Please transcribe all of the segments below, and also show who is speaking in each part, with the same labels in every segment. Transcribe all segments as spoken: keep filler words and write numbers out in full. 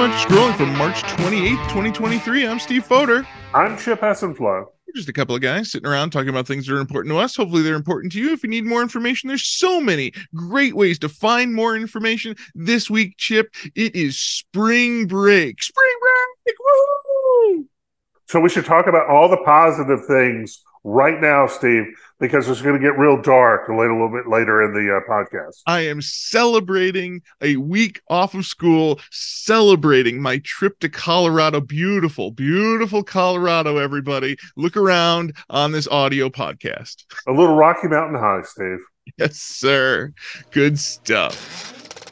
Speaker 1: Much Scrolling for March twenty-eighth, twenty twenty-three. I'm Steve Foder.
Speaker 2: I'm Chip Hessenflow.
Speaker 1: We're just a couple of guys sitting around talking about things that are important to us. Hopefully they're important to you. If you need more information, there's so many great ways to find more information. This week, Chip, it is spring break. Spring break! Woo!
Speaker 2: So we should talk about all the positive things right now, Steve, because it's going to get real dark a little, little bit later in the uh, podcast.
Speaker 1: I am celebrating a week off of school, celebrating my trip to Colorado. Beautiful, beautiful Colorado, everybody. Look around on this audio podcast.
Speaker 2: A little Rocky Mountain High, Steve.
Speaker 1: Yes, sir. Good stuff.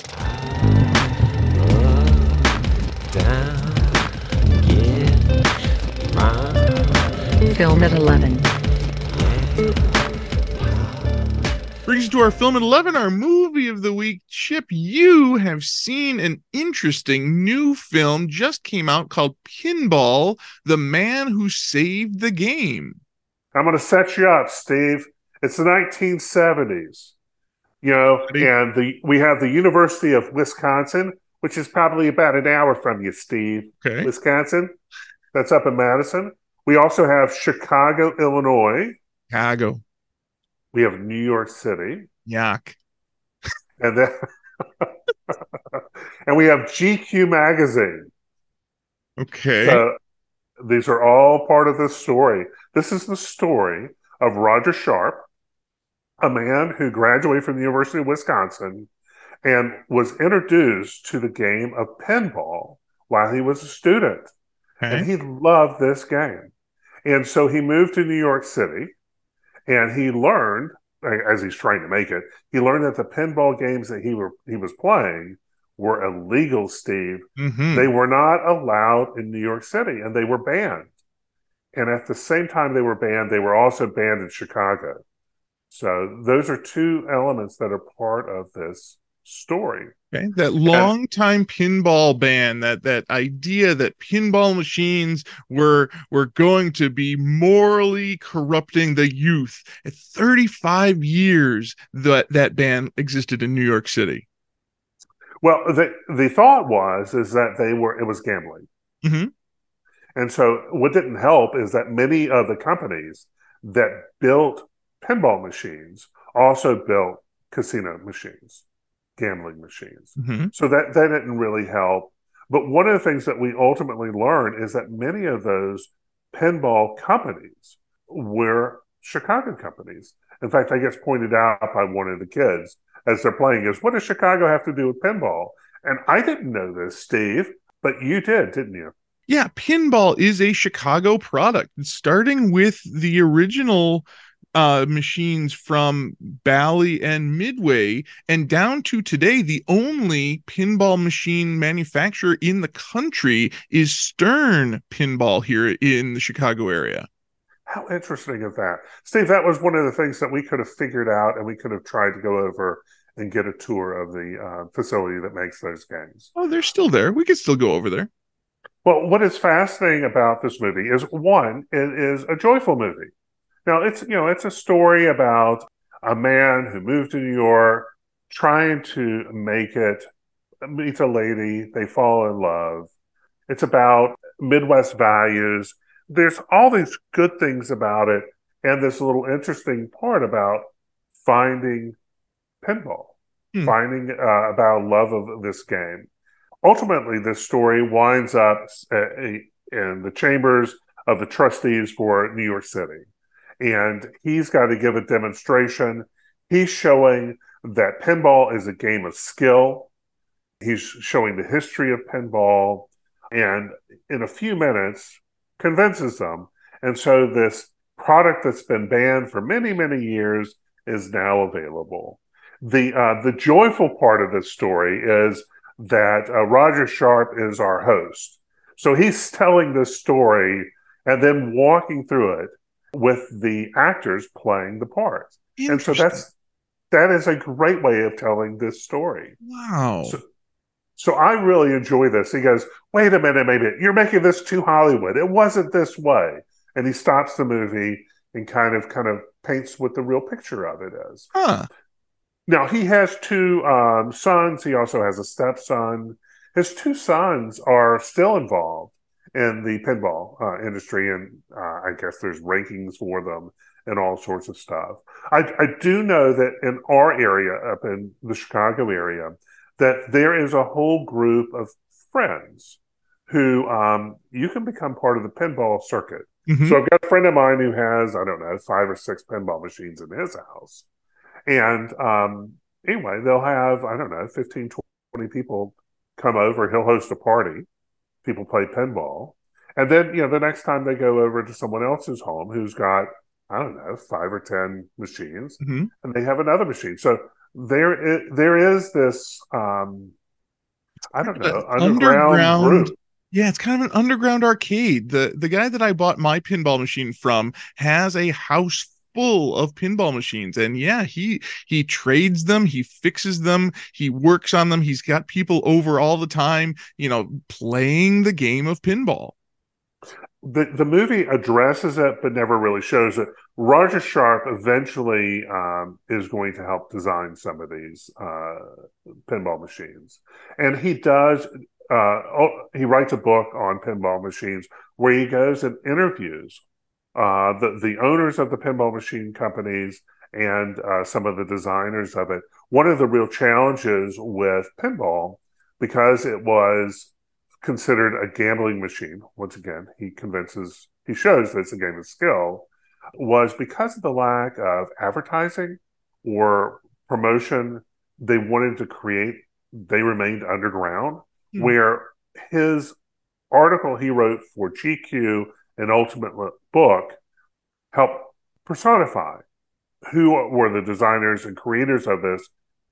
Speaker 3: Down, get my
Speaker 4: Film at eleven.
Speaker 1: Brings us to our film at eleven, our movie of the week. Chip, you have seen an interesting new film just came out called Pinball, The Man Who Saved the Game.
Speaker 2: I'm going to set you up, Steve. It's the nineteen seventies, you know,
Speaker 1: Ready?
Speaker 2: and the we have the University of Wisconsin, which is probably about an hour from you, Steve.
Speaker 1: Okay.
Speaker 2: Wisconsin, that's up in Madison. We also have Chicago, Illinois.
Speaker 1: Chicago.
Speaker 2: We have New York City.
Speaker 1: Yuck.
Speaker 2: And then and we have G Q magazine.
Speaker 1: Okay.
Speaker 2: So these are all part of this story. This is the story of Roger Sharp, a man who graduated from the University of Wisconsin and was introduced to the game of pinball while he was a student.
Speaker 1: Okay.
Speaker 2: And he loved this game. And so he moved to New York City. And he learned, as he's trying to make it, he learned that the pinball games that he were he was playing were illegal, Steve.
Speaker 1: Mm-hmm.
Speaker 2: They were not allowed in New York City, and they were banned. And at the same time they were banned, they were also banned in Chicago. So those are two elements that are part of this story.
Speaker 1: Okay, that long time pinball ban, that that idea that pinball machines were were going to be morally corrupting the youth. At thirty-five years that that ban existed in New York City.
Speaker 2: Well, the the thought was is that they were it was gambling.
Speaker 1: Mm-hmm.
Speaker 2: And so what didn't help is that many of the companies that built pinball machines also built casino machines. Gambling machines.
Speaker 1: Mm-hmm.
Speaker 2: So that, that didn't really help. But one of the things that we ultimately learned is that many of those pinball companies were Chicago companies. In fact, I guess pointed out by one of the kids as they're playing is, what does Chicago have to do with pinball? And I didn't know this, Steve, but you did, didn't you?
Speaker 1: Yeah, pinball is a Chicago product, starting with the original uh machines from Bally and Midway and down to today. The only pinball machine manufacturer in the country is Stern Pinball here in the Chicago area.
Speaker 2: How interesting is that? Steve, that was one of the things that we could have figured out, and we could have tried to go over and get a tour of the uh, facility that makes those games.
Speaker 1: Oh, they're still there. We could still go over there.
Speaker 2: Well, what is fascinating about this movie is, one, it is a joyful movie. Now, it's, you know, it's a story about a man who moved to New York, trying to make it, meets a lady, they fall in love. It's about Midwest values. There's all these good things about it, and this little interesting part about finding pinball, hmm. finding uh, about love of this game. Ultimately, this story winds up in the chambers of the trustees for New York City. And he's got to give a demonstration. He's showing that pinball is a game of skill. He's showing the history of pinball. And in a few minutes, convinces them. And so this product that's been banned for many, many years is now available. The, uh, the joyful part of this story is that uh, Roger Sharp is our host. So he's telling this story and then walking through it with the actors playing the parts. And so that's that is a great way of telling this story.
Speaker 1: Wow.
Speaker 2: So, so I really enjoy this. He goes, wait a minute, maybe you're making this too Hollywood. It wasn't this way. And he stops the movie and kind of kind of paints what the real picture of it is.
Speaker 1: Huh.
Speaker 2: Now, he has two um, sons. He also has a stepson. His two sons are still involved in the pinball uh, industry, and uh, I guess there's rankings for them and all sorts of stuff. I, I do know that in our area, up in the Chicago area, that there is a whole group of friends who um, you can become part of the pinball circuit.
Speaker 1: Mhm.
Speaker 2: So I've got a friend of mine who has, I don't know, five or six pinball machines in his house. And um, anyway, they'll have, I don't know, fifteen, twenty people come over. He'll host a party. People play pinball. And then, you know, the next time they go over to someone else's home who's got, I don't know, five or ten machines,
Speaker 1: Mhm.
Speaker 2: and they have another machine. So there is, there is this, um, I don't know,
Speaker 1: Uh,
Speaker 2: underground
Speaker 1: underground
Speaker 2: group.
Speaker 1: Yeah, it's kind of an underground arcade. The the guy that I bought my pinball machine from has a house full of pinball machines. And yeah, he he trades them, he fixes them, he works on them. He's got people over all the time, you know, playing the game of pinball.
Speaker 2: The, the movie addresses it, but never really shows it. Roger Sharp eventually um, is going to help design some of these uh, pinball machines. And he does, uh, oh, he writes a book on pinball machines where he goes and interviews uh, the, the owners of the pinball machine companies and uh, some of the designers of it. One of the real challenges with pinball, because it was considered a gambling machine, once again, he convinces, he shows that it's a game of skill, was because of the lack of advertising or promotion they wanted to create, they remained underground,
Speaker 1: Hmm.
Speaker 2: where his article he wrote for G Q and Ultimate Book helped personify who were the designers and creators of this,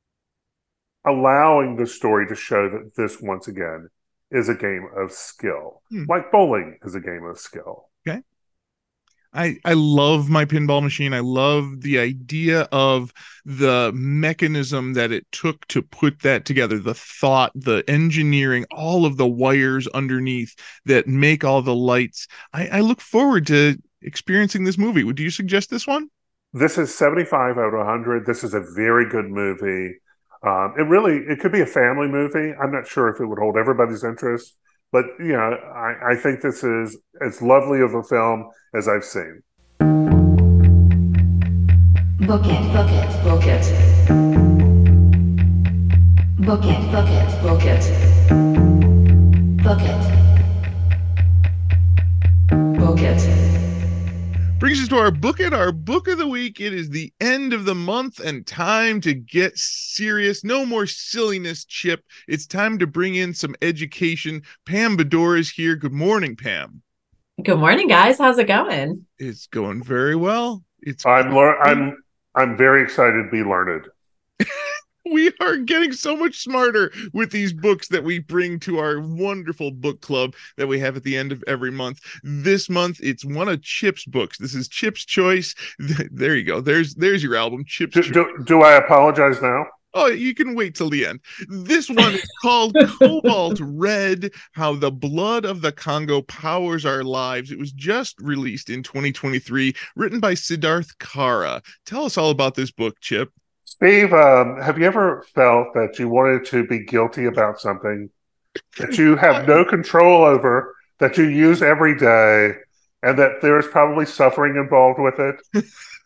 Speaker 2: allowing the story to show that this, once again, is a game of skill.
Speaker 1: Hmm.
Speaker 2: Like bowling is a game of skill.
Speaker 1: Okay. I I love my pinball machine. I love the idea of the mechanism that it took to put that together, the thought, the engineering, all of the wires underneath that make all the lights. I, I look forward to experiencing this movie. Would you suggest this one?
Speaker 2: This is seventy-five out of one hundred. This is a very good movie. Um, it really, it could be a family movie. I'm not sure if it would hold everybody's interest, but you know, I, I think this is as lovely of a film as I've seen.
Speaker 4: Book it, book it,
Speaker 3: Book it.
Speaker 4: book it, book it,
Speaker 3: Book it.
Speaker 4: book it.
Speaker 3: Book it.
Speaker 1: Brings us to our book it, our book of the week. It is the end of the month and time to get serious. No more silliness, Chip. It's time to bring in some education. Pam Bedore is here. Good morning, Pam.
Speaker 5: Good morning, guys. How's it going?
Speaker 1: It's going very well. It's
Speaker 2: I'm lear- I'm I'm very excited to be learned.
Speaker 1: we are getting so much smarter with these books that we bring to our wonderful book club that we have at the end of every month. This month, it's one of Chip's books. This is Chip's Choice. There you go. There's there's your album, Chip's
Speaker 2: Do,
Speaker 1: Choice.
Speaker 2: do, do I apologize now?
Speaker 1: Oh, you can wait till the end. This one is called Cobalt Red, How the Blood of the Congo Powers Our Lives. It was just released in twenty twenty-three, written by Siddharth Kara. Tell us all about this book, Chip.
Speaker 2: Steve, um, have you ever felt that you wanted to be guilty about something that you have no control over, that you use every day, and that there is probably suffering involved with it?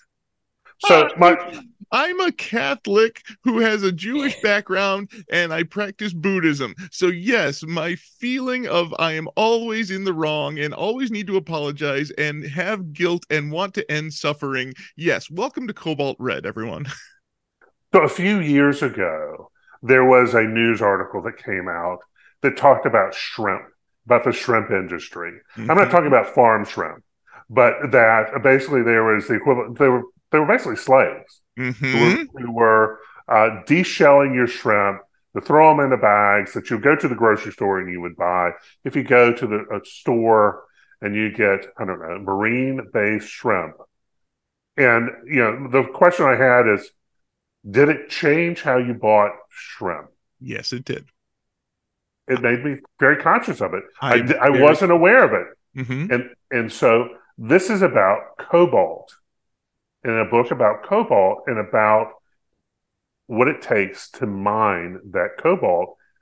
Speaker 2: So my
Speaker 1: I'm a Catholic who has a Jewish background and I practice Buddhism. So yes, my feeling of I am always in the wrong and always need to apologize and have guilt and want to end suffering. Yes, welcome to Cobalt Red, everyone.
Speaker 2: So a few years ago, there was a news article that came out that talked about shrimp, about the shrimp industry. I'm not talking about farm shrimp, but that basically there was the equivalent. They were they were basically slaves
Speaker 1: Mm-hmm.
Speaker 2: who were, who were uh, deshelling your shrimp to throw them into bags that you go to the grocery store and you would buy. If you go to the a store and you get, I don't know, marine-based shrimp, and you know the question I had is, did it change how you bought shrimp?
Speaker 1: Yes, it did.
Speaker 2: It made me very conscious of it. I,
Speaker 1: I'm
Speaker 2: di- I
Speaker 1: very-
Speaker 2: wasn't aware of it.
Speaker 1: Mhm.
Speaker 2: And and so this is about cobalt, in a book about cobalt and about what it takes to mine that cobalt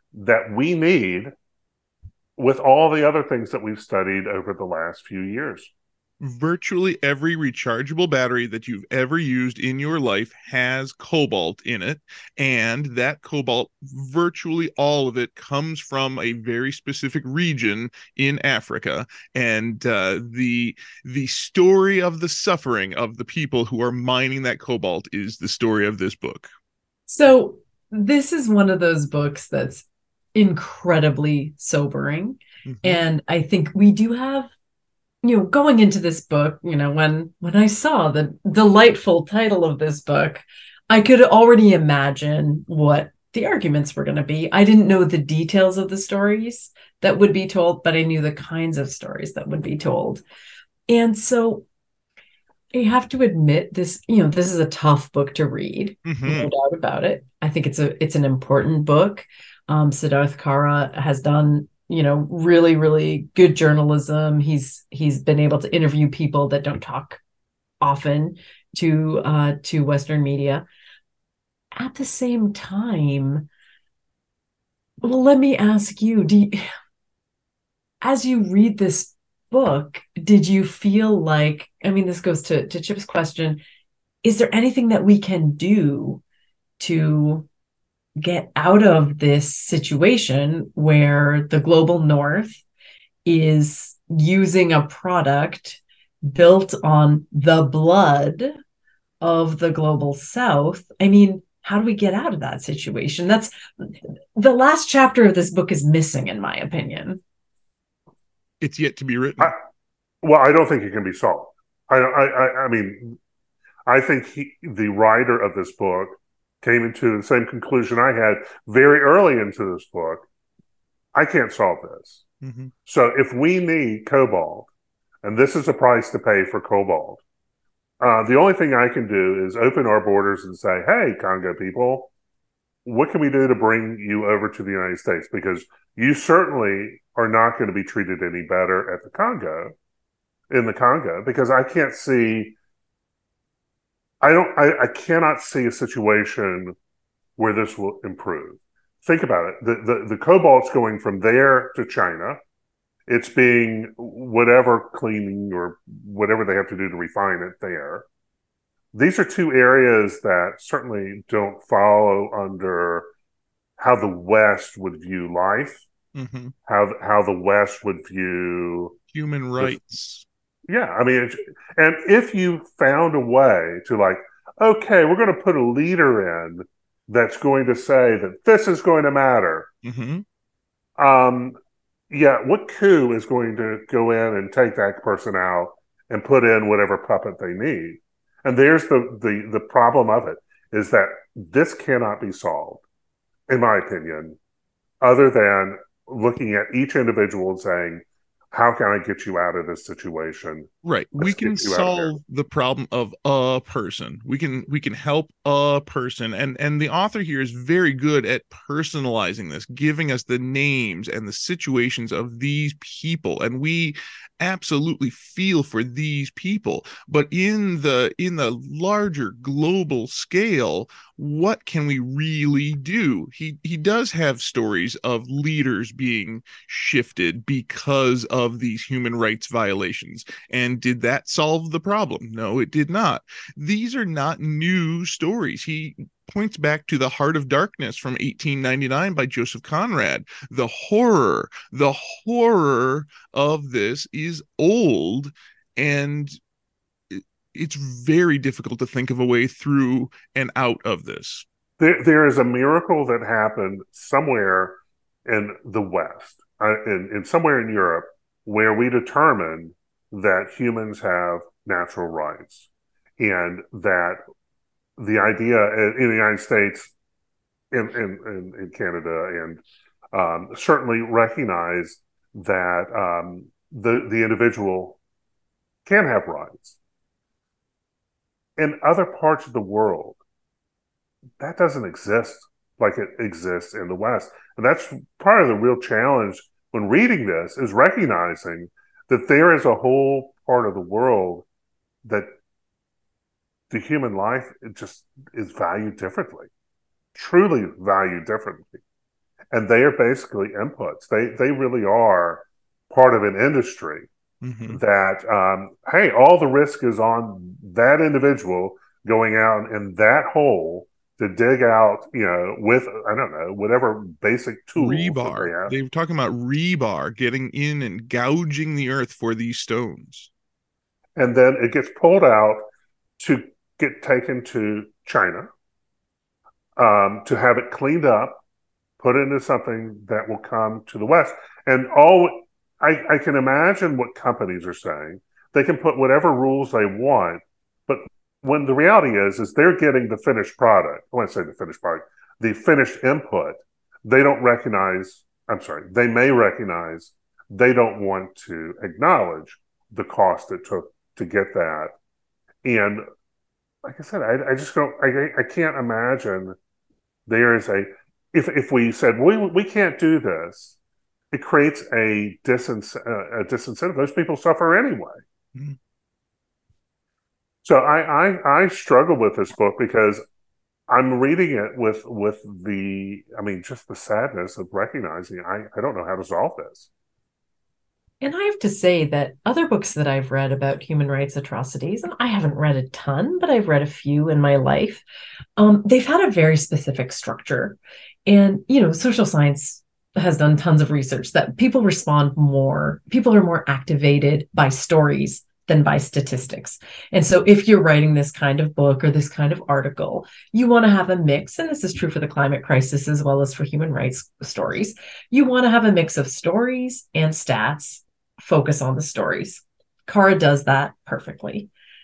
Speaker 2: that we need with all the other things that we've studied over the last few years.
Speaker 1: Virtually every rechargeable battery that you've ever used in your life has cobalt in it, and that cobalt, virtually all of it, comes from a very specific region in Africa. And uh, the the story of the suffering of the people who are mining that cobalt is the story of this book.
Speaker 5: So this is one of those books that's incredibly sobering.
Speaker 1: Mhm.
Speaker 5: And I think we do have, you know, going into this book, you know, when when I saw the delightful title of this book, I could already imagine what the arguments were going to be. I didn't know the details of the stories that would be told, but I knew the kinds of stories that would be told. And so I have to admit this, you know, this is a tough book to read,
Speaker 1: Mhm.
Speaker 5: no doubt about it. I think it's a it's an important book. Um, Siddharth Kara has done, you know, really, really good journalism. He's he's been able to interview people that don't talk often to uh, to Western media. At the same time, well, let me ask you, do you, as you read this book, did you feel like, I mean, this goes to, to Chip's question, is there anything that we can do to get out of this situation where the global north is using a product built on the blood of the global south? I mean, how do we get out of that situation? That's the last chapter of this book is missing, in my opinion.
Speaker 1: It's yet to be written.
Speaker 2: I, well, I don't think it can be solved. I, I, I mean, I think he, the writer of this book came into the same conclusion I had very early into this book. I can't solve this.
Speaker 1: Mm-hmm.
Speaker 2: So if we need cobalt, and this is a price to pay for cobalt, uh, the only thing I can do is open our borders and say, hey, Congo people, what can we do to bring you over to the United States? Because you certainly are not going to be treated any better at the Congo, in the Congo, because I can't see, I don't, I, I cannot see a situation where this will improve. Think about it. The, the, the cobalt's going from there to China. It's being whatever cleaning or whatever they have to do to refine it there. These are two areas that certainly don't follow under how the West would view life,
Speaker 1: Mm-hmm.
Speaker 2: how how the West would view
Speaker 1: Human rights.
Speaker 2: The, yeah, I mean, and if you found a way to like, okay, we're going to put a leader in that's going to say that this is going to matter.
Speaker 1: Mm-hmm.
Speaker 2: Um, yeah, what coup is going to go in and take that person out and put in whatever puppet they need? And there's the, the, the problem of it, is that this cannot be solved, in my opinion, other than looking at each individual and saying, how can I get you out of this situation?
Speaker 1: Right.
Speaker 2: Let's
Speaker 1: we can
Speaker 2: get you out of here.
Speaker 1: solve the problem of a person. We can we can help a person. And and the author here is very good at personalizing this, giving us the names and the situations of these people. And we absolutely feel for these people. But in the in the larger global scale, what can we really do? He he does have stories of leaders being shifted because of these human rights violations. And did that solve the problem? No, it did not. These are not new stories. He points back to The Heart of Darkness from eighteen ninety-nine by Joseph Conrad. The horror, the horror of this is old, and it's very difficult to think of a way through and out of this.
Speaker 2: There, there is a miracle that happened somewhere in the West, uh, in, in somewhere in Europe, where we determined that humans have natural rights, and that the idea in the United States, in in, in, in Canada, and um, certainly recognize that um, the the individual can have rights. In other parts of the world, that doesn't exist like it exists in the West. And that's part of the real challenge when reading this, is recognizing that there is a whole part of the world that the human life, it just is valued differently, truly valued differently. and they are basically inputs. They they really are part of an industry
Speaker 1: Mm-hmm.
Speaker 2: that, um, hey, all the risk is on that individual going out in that hole to dig out, you know, with, I don't know, whatever basic tools that they
Speaker 1: Rebar.
Speaker 2: have.
Speaker 1: They were talking about rebar getting in and gouging the earth for these stones.
Speaker 2: And then it gets pulled out to get taken to China, um, to have it cleaned up, put into something that will come to the West. And all I, I can imagine what companies are saying. They can put whatever rules they want, but when the reality is, is they're getting the finished product. I want to say the finished product, the finished input. They don't recognize, I'm sorry, they may recognize they don't want to acknowledge the cost it took to get that. And like I said, I, I just don't, I, I can't imagine there is a, if, if we said, we, we can't do this, it creates a, disins, uh, a disincentive. Those people suffer anyway.
Speaker 1: Mm-hmm.
Speaker 2: So I, I I struggle with this book because I'm reading it with with the, I mean, just the sadness of recognizing I, I don't know how to solve this.
Speaker 5: And I have to say that other books that I've read about human rights atrocities, and I haven't read a ton, but I've read a few in my life, um, they've had a very specific structure. And, you know, social science has done tons of research that people respond more, people are more activated by stories than by statistics. And so if you're writing this kind of book or this kind of article, you want to have a mix, and this is true for the climate crisis as well as for human rights stories. You want to have a mix of stories and stats, focus on the stories. Kara does that perfectly.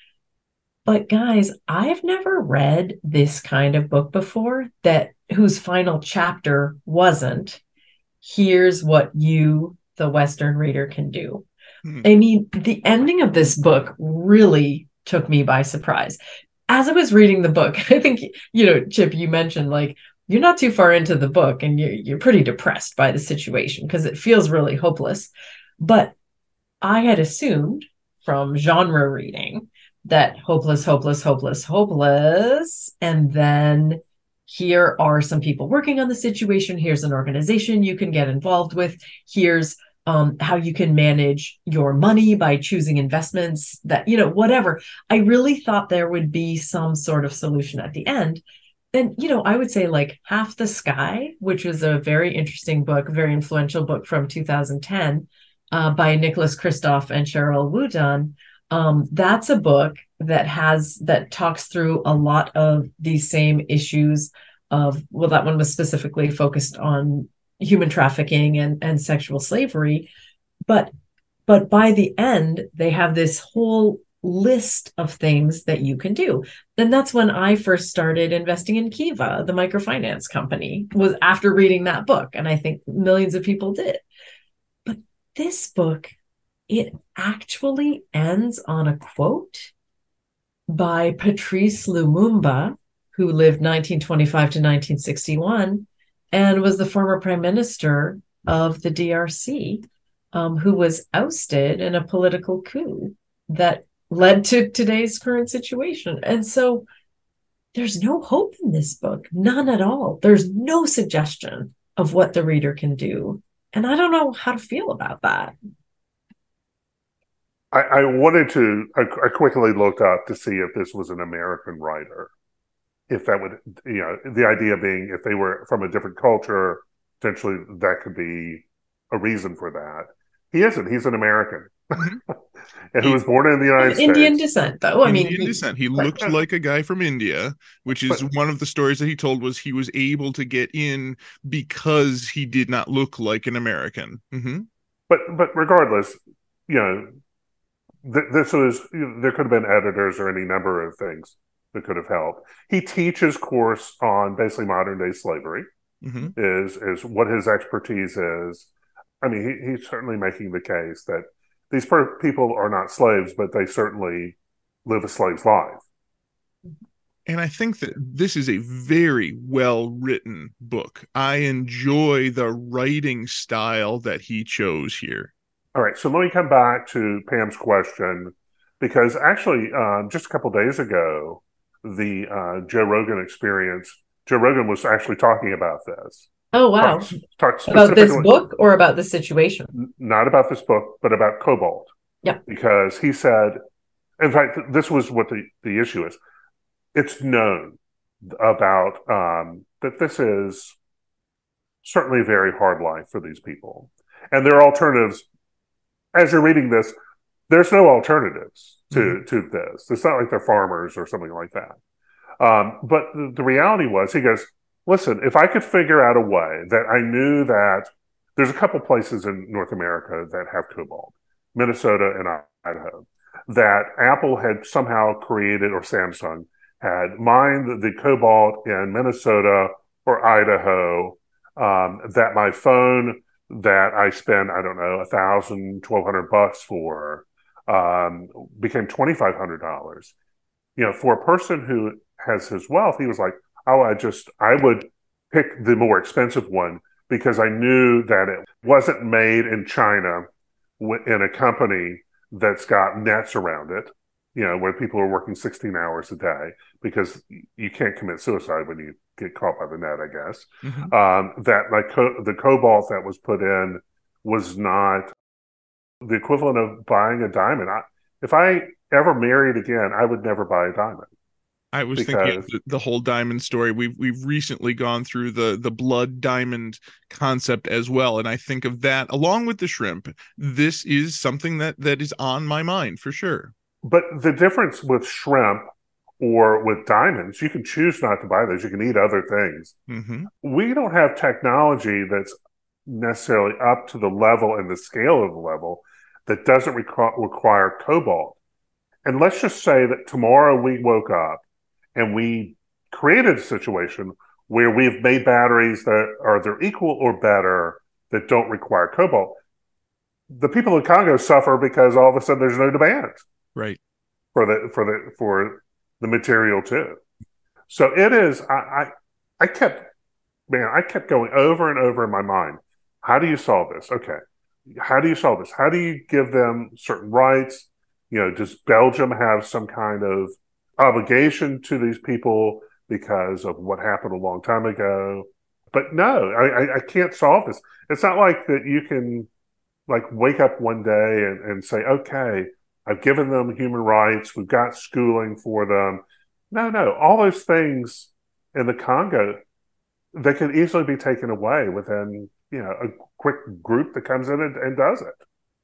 Speaker 5: But guys, I've never read this kind of book before that whose final chapter wasn't, here's what you, the Western reader, can do. I mean, the ending of this book really took me by surprise. As I was reading the book, I think, you know, Chip, you mentioned like you're not too far into the book and you're, you're pretty depressed by the situation because it feels really hopeless. But I had assumed from genre reading that hopeless, hopeless, hopeless, hopeless. And then here are some people working on the situation. Here's an organization you can get involved with. Here's Um, how you can manage your money by choosing investments that, you know, whatever. I really thought there would be some sort of solution at the end. And, you know, I would say like Half the Sky, which was a very interesting book, very influential book from two thousand ten uh, by Nicholas Kristof and Cheryl Woodan. Um, that's a book that has, that talks through a lot of these same issues of, well, that one was specifically focused on human trafficking and, and sexual slavery. But, but by the end, they have this whole list of things that you can do. And that's when I first started investing in Kiva, the microfinance company, was after reading that book. And I think millions of people did. But this book, it actually ends on a quote by Patrice Lumumba, who lived nineteen twenty-five to nineteen sixty-one, and was the former prime minister of the D R C, um, who was ousted in a political coup that led to today's current situation. And so there's no hope in this book, none at all. There's no suggestion of what the reader can do. And I don't know how to feel about that.
Speaker 2: I, I wanted to, I, I quickly looked up to see if this was an American writer. If that would, you know, the idea being if they were from a different culture, potentially that could be a reason for that. He isn't. He's an American. And he was born in the United States.
Speaker 5: Indian descent, though. I mean,
Speaker 1: Indian
Speaker 5: he,
Speaker 1: descent. He looked like a guy from India, which is
Speaker 2: But-
Speaker 1: one of the stories that he told was he was able to get in because he did not look like an American. Mm-hmm.
Speaker 2: But but regardless, you know, th- this was, you know, there could have been editors or any number of things that could have helped. He teaches course on basically modern day slavery.
Speaker 1: Mm-hmm.
Speaker 2: Is is what his expertise is. I mean, he, he's certainly making the case that these per- people are not slaves, but they certainly live a slave's life.
Speaker 1: And I think that this is a very well written book. I enjoy the writing style that he chose here.
Speaker 2: All right, so let me come back to Pam's question, because actually, um, just a couple days ago, the uh, Joe Rogan Experience, Joe Rogan was actually talking about this.
Speaker 5: Oh, wow.
Speaker 2: Talk, talk
Speaker 5: About this
Speaker 2: specifically,
Speaker 5: book or about the situation?
Speaker 2: n- not about this book, but about cobalt.
Speaker 5: Yeah.
Speaker 2: Because he said, in fact, this was what the, the issue is. It's known about um, that this is certainly a very hard life for these people. And there are alternatives. As you're reading this, there's no alternatives to, mm-hmm. to this. It's not like they're farmers or something like that. Um, but the, the reality was, he goes, listen, if I could figure out a way that I knew that there's a couple places in North America that have cobalt, Minnesota and Idaho, that Apple had somehow created, or Samsung had mined the cobalt in Minnesota or Idaho, um, that my phone that I spend, I don't know, a thousand, twelve hundred bucks for, um, became twenty-five hundred dollars. You know, for a person who has his wealth, he was like, oh, I just, I would pick the more expensive one because I knew that it wasn't made in China in a company that's got nets around it, you know, where people are working sixteen hours a day, because you can't commit suicide when you get caught by the net, I guess. Mm-hmm. Um, that like co- the cobalt that was put in was not the equivalent of buying a diamond. I, if I ever married again, I would never buy a diamond.
Speaker 1: I was
Speaker 2: because...
Speaker 1: thinking of the, the whole diamond story. We've we've recently gone through the the blood diamond concept as well, and I think of that along with the shrimp. This is something that that is on my mind for sure.
Speaker 2: But the difference with shrimp or with diamonds, you can choose not to buy those. You can eat other things. Mm-hmm. We don't have technology that's necessarily up to the level and the scale of the level that doesn't requ- require cobalt. And let's just say that tomorrow we woke up and we created a situation where we've made batteries that are either equal or better that don't require cobalt. The people in Congo suffer because all of a sudden there's no demand.
Speaker 1: Right.
Speaker 2: For the for the for the material too. So it is. I, I I kept man. I kept going over and over in my mind. How do you solve this? Okay. How do you solve this? How do you give them certain rights? You know, does Belgium have some kind of obligation to these people because of what happened a long time ago? But no, I, I, I can't solve this. It's not like that you can like wake up one day and, and say, okay, I've given them human rights. We've got schooling for them. No, no. All those things in the Congo, they could easily be taken away within, you know, a quick group that comes in and, and does it.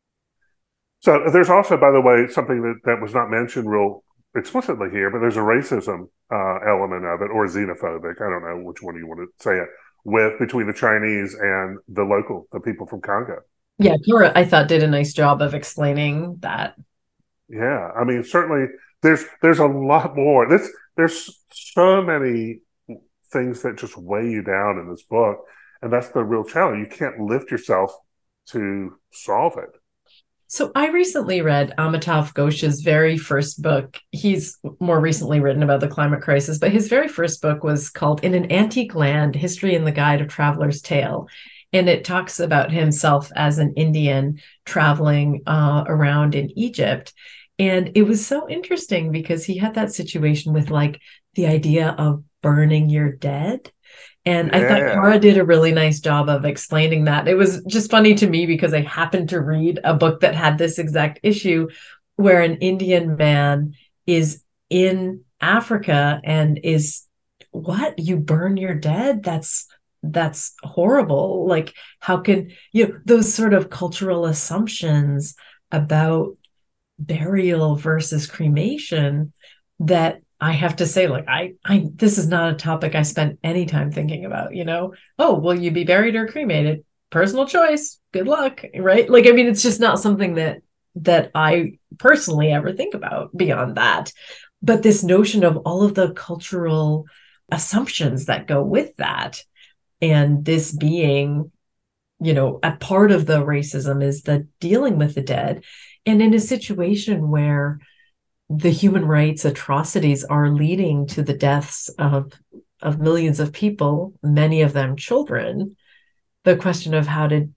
Speaker 2: So there's also, by the way, something that, that was not mentioned real explicitly here, but there's a racism uh, element of it, or xenophobic. I don't know which one you want to say it with, between the Chinese and the local, the people from Congo.
Speaker 5: Yeah, Kara, I thought, did a nice job of explaining that.
Speaker 2: Yeah, I mean, certainly there's there's a lot more. This there's so many things that just weigh you down in this book, and that's the real challenge. You can't lift yourself to solve it.
Speaker 5: So I recently read Amitav Ghosh's very first book. He's more recently written about the climate crisis, but his very first book was called In an Antique Land, History and the Guide of Traveler's Tale. And it talks about himself as an Indian traveling uh, around in Egypt. And it was so interesting because he had that situation with like the idea of burning your dead. And yeah. I thought Kara did a really nice job of explaining that. It was just funny to me because I happened to read a book that had this exact issue where an Indian man is in Africa and is, what? You burn your dead? That's that's horrible. Like, how can you know, those sort of cultural assumptions about burial versus cremation that I have to say, like, I, I, this is not a topic I spent any time thinking about, you know, oh, will you be buried or cremated? Personal choice. Good luck. Right. Like, I mean, it's just not something that, that I personally ever think about beyond that. But this notion of all of the cultural assumptions that go with that, and this being, you know, a part of the racism is the dealing with the dead. And in a situation where the human rights atrocities are leading to the deaths of, of millions of people, many of them children, the question of how to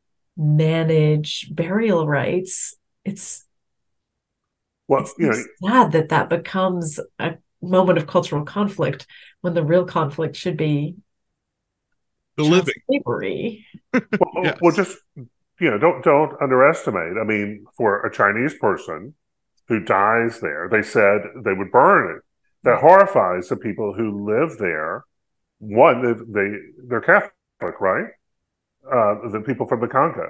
Speaker 5: manage burial rights, it's,
Speaker 2: well,
Speaker 5: it's
Speaker 2: you know,
Speaker 5: sad that that becomes a moment of cultural conflict when the real conflict should be
Speaker 1: The
Speaker 5: child
Speaker 1: living.
Speaker 5: slavery.
Speaker 2: Well,
Speaker 1: Yes.
Speaker 2: well, just you know, don't don't underestimate. I mean, for a Chinese person who dies there, they said they would burn it. That horrifies the people who live there. One, they, they they're Catholic, right? Uh, the people from the Congo,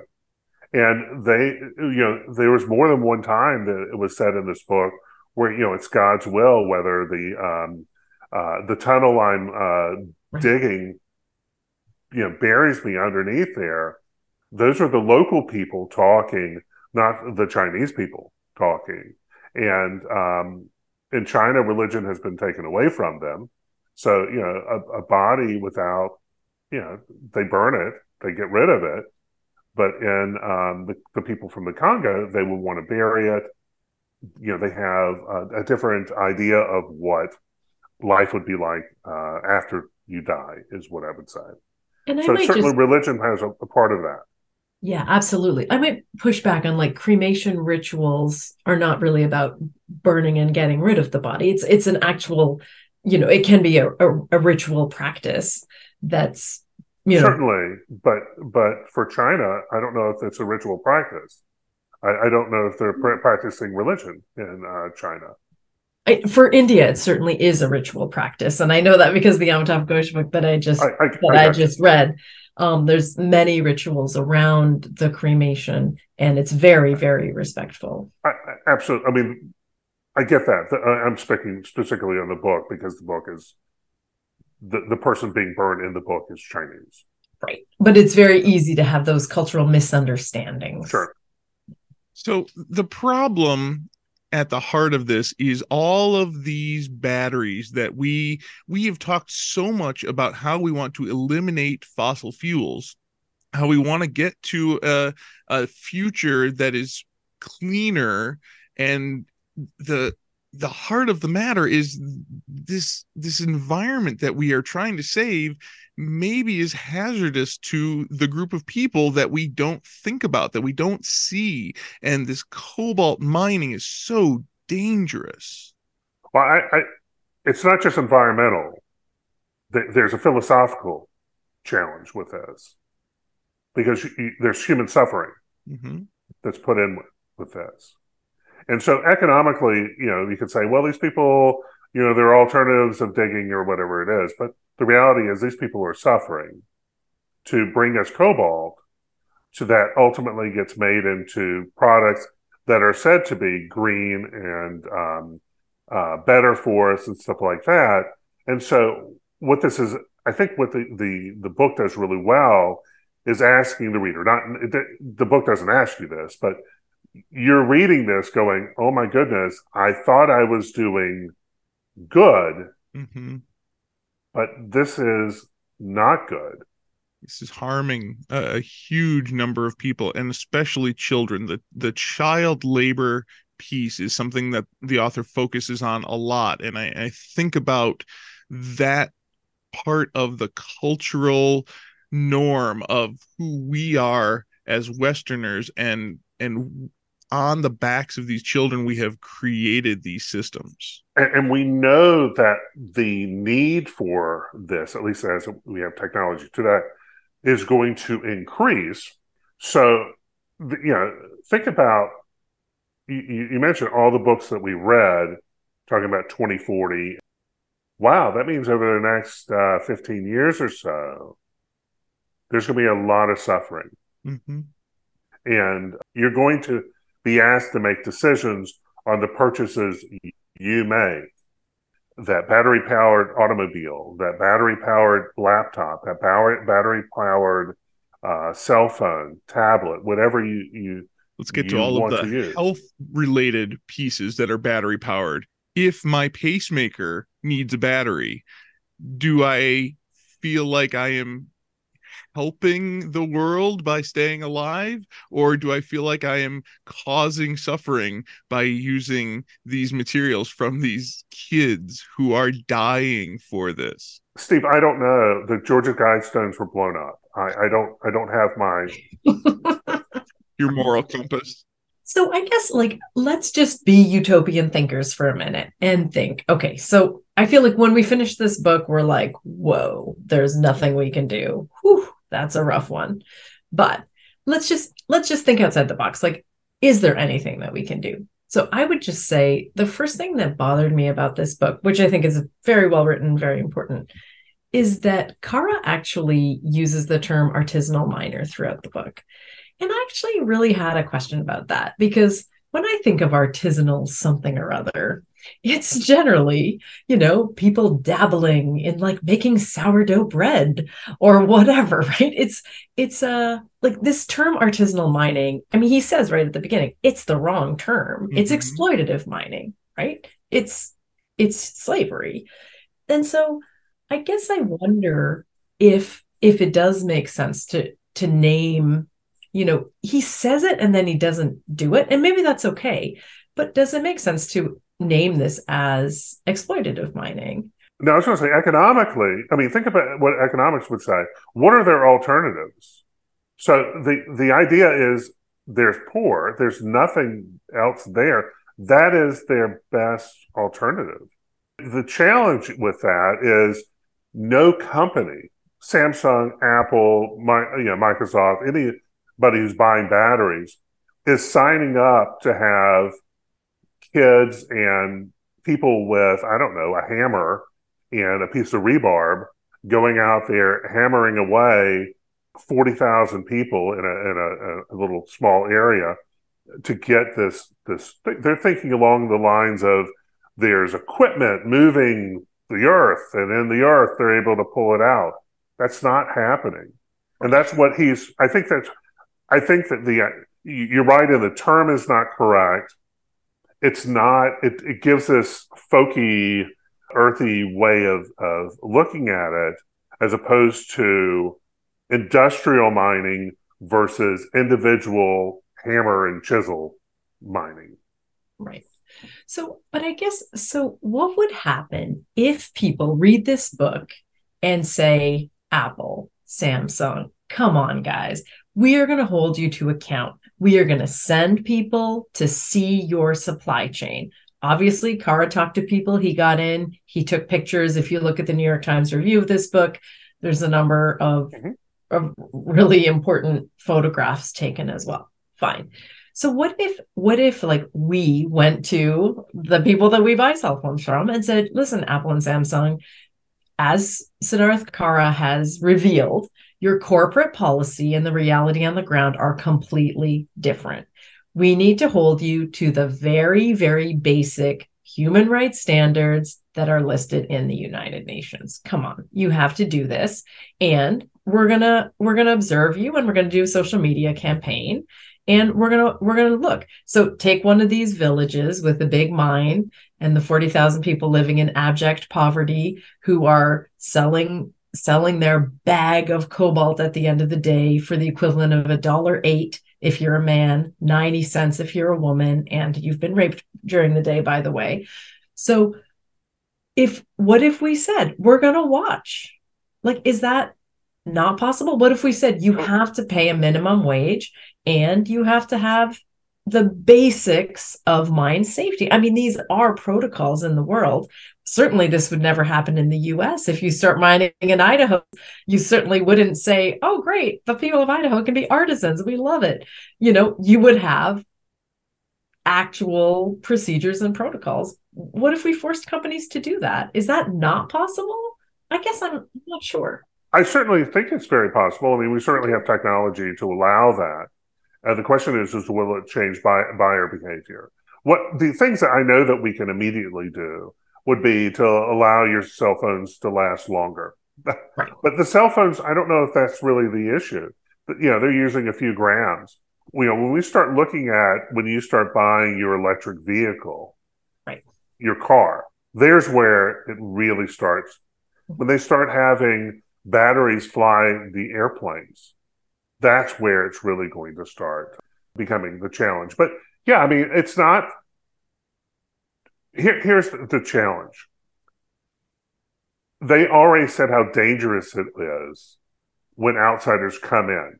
Speaker 2: and they, you know, there was more than one time that it was said in this book where you know it's God's will whether the um, uh, the tunnel I'm uh,
Speaker 5: Right.
Speaker 2: digging, you know, buries me underneath there. Those are the local people talking, not the Chinese people talking. And um, in China, religion has been taken away from them. So, you know, a, a body without, you know, they burn it, they get rid of it. But in um, the, the people from the Congo, they will want to bury it. You know, they have a, a different idea of what life would be like uh, after you die, is what I would say.
Speaker 5: And I
Speaker 2: So
Speaker 5: might
Speaker 2: certainly
Speaker 5: just,
Speaker 2: religion has a, a part of that.
Speaker 5: yeah, absolutely. I might push back on like cremation rituals are not really about burning and getting rid of the body. It's it's an actual, you know, it can be a, a, a ritual practice that's, you know,
Speaker 2: Certainly, but but for China, I don't know if it's a ritual practice. I, I don't know if they're pr- practicing religion in uh, China.
Speaker 5: I, for India, it certainly is a ritual practice, and I know that because the Amitav Ghosh book that I just
Speaker 2: I, I,
Speaker 5: that
Speaker 2: I
Speaker 5: I,
Speaker 2: got you.
Speaker 5: just read, um, there's many rituals around the cremation, and it's very, very respectful.
Speaker 2: I, I, absolutely. I mean, I get that. The- I- I'm speaking specifically on the book because the book is the, the person being burned in the book is Chinese.
Speaker 5: Right. But it's very easy to have those cultural misunderstandings.
Speaker 2: Sure.
Speaker 1: So the problem at the heart of this is all of these batteries that we we have talked so much about how we want to eliminate fossil fuels, how we want to get to a, a future that is cleaner, and the the heart of the matter is this this environment that we are trying to save maybe is hazardous to the group of people that we don't think about, that we don't see. And this cobalt mining is so dangerous.
Speaker 2: Well, I, I, it's not just environmental. There's a philosophical challenge with this because you, there's human suffering
Speaker 1: Mm-hmm.
Speaker 2: that's put in with, with this. And so economically, you know, you could say, well, these people, you know, there are alternatives of digging or whatever it is. But the reality is these people are suffering to bring us cobalt, so that ultimately gets made into products that are said to be green and um, uh, better for us and stuff like that. And so what this is, I think what the, the, the book does really well is asking the reader, not the book doesn't ask you this, but you're reading this going, oh my goodness, I thought I was doing good,
Speaker 1: Mm-hmm.
Speaker 2: but this is not good.
Speaker 1: This is harming a, a huge number of people, and especially children. The the child labor piece is something that the author focuses on a lot, and I, I think about that part of the cultural norm of who we are as Westerners, and and on the backs of these children we have created these systems.
Speaker 2: And, and we know that the need for this, at least as we have technology today, is going to increase. So, you know, think about, you, you mentioned all the books that we read talking about twenty forty. Wow, that means over the next uh, fifteen years or so, there's going to be a lot of suffering.
Speaker 1: Mm-hmm.
Speaker 2: And you're going to be asked to make decisions on the purchases you make. That battery-powered automobile, that battery-powered laptop, that battery-powered uh, cell phone, tablet, whatever you you
Speaker 1: Let's get
Speaker 2: you
Speaker 1: to all of
Speaker 2: want
Speaker 1: the
Speaker 2: to use.
Speaker 1: health-related pieces that are battery-powered. If my pacemaker needs a battery, do I feel like I am helping the world by staying alive, or do I feel like I am causing suffering by using these materials from these kids who are dying for this?
Speaker 2: Steve, I don't know. The Georgia Guidestones were blown up. I, I don't. I don't have my.
Speaker 1: Your moral compass.
Speaker 5: So I guess like let's just be utopian thinkers for a minute and think, okay, so I feel like when we finish this book, we're like, whoa, there's nothing we can do. Whew, that's a rough one. But let's just let's just think outside the box. Like, is there anything that we can do? So I would just say the first thing that bothered me about this book, which I think is very well written, very important, is that Kara actually uses the term artisanal miner throughout the book. And I actually really had a question about that, because when I think of artisanal something or other, it's generally, you know, people dabbling in like making sourdough bread or whatever, right? It's, it's a, uh, like this term artisanal mining. I mean, he says right at the beginning, it's the wrong term. Mm-hmm. It's exploitative mining, right? It's, it's slavery. And so I guess I wonder if, if it does make sense to, to name, you know, he says it and then he doesn't do it. And maybe that's okay. But does it make sense to name this as exploitative mining?
Speaker 2: No, I was going to say economically, I mean, think about what economics would say. What are their alternatives? So the, the idea is there's poor, there's nothing else there. That is their best alternative. The challenge with that is no company, Samsung, Apple, my, you know, Microsoft, anybody who's buying batteries is signing up to have kids and people with, I don't know, a hammer and a piece of rebarb going out there hammering away forty thousand people in a, in a, a little small area to get this, this. They're thinking along the lines of there's equipment moving the earth, and in the earth they're able to pull it out. That's not happening. And that's what he's, I think that's, I think that the, you're right, and the term is not correct. It's not, it, it gives this folky, earthy way of, of looking at it, as opposed to industrial mining versus individual hammer and chisel mining.
Speaker 5: Right. So, but I guess, so what would happen if people read this book and say, Apple, Samsung, come on, guys, we are going to hold you to account. We are going to send people to see your supply chain. Obviously, Kara talked to people. He got in, he took pictures. If you look at the New York Times review of this book, there's a number of, mm-hmm. of really important photographs taken as well. Fine. So what if, what if like we went to the people that we buy cell phones from and said, listen, Apple and Samsung, as Siddharth Kara has revealed, your corporate policy and the reality on the ground are completely different. We need to hold you to the very, very basic human rights standards that are listed in the United Nations. Come on, you have to do this. And we're gonna we're gonna observe you, and we're gonna do a social media campaign. And we're gonna we're gonna look. So take one of these villages with a big mine and the forty thousand people living in abject poverty who are selling selling their bag of cobalt at the end of the day for the equivalent of a dollar eight if you're a man, ninety cents if you're a woman, and you've been raped during the day, by the way. So if what if we said we're gonna watch? Like, is that not possible? What if we said you have to pay a minimum wage and you have to have the basics of mine safety? I mean, these are protocols in the world. Certainly this would never happen in the U S. If you start mining in Idaho, you certainly wouldn't say, oh, great, the people of Idaho can be artisans. We love it. You know, you would have actual procedures and protocols. What if we forced companies to do that? Is that not possible? I guess I'm not sure.
Speaker 2: I certainly think it's very possible. I mean, we certainly have technology to allow that. Uh, the question is, is will it change buy, buyer behavior? What the things that I know that we can immediately do would be to allow your cell phones to last longer.
Speaker 5: Right.
Speaker 2: But the cell phones, I don't know if that's really the issue. But, you know, they're using a few grams. You know, when we start looking at when you start buying your electric vehicle,
Speaker 5: right,
Speaker 2: your car, there's where it really starts. When they start having batteries fly the airplanes, that's where it's really going to start becoming the challenge. But yeah, I mean, it's not, here, here's the challenge. They already said how dangerous it is when outsiders come in.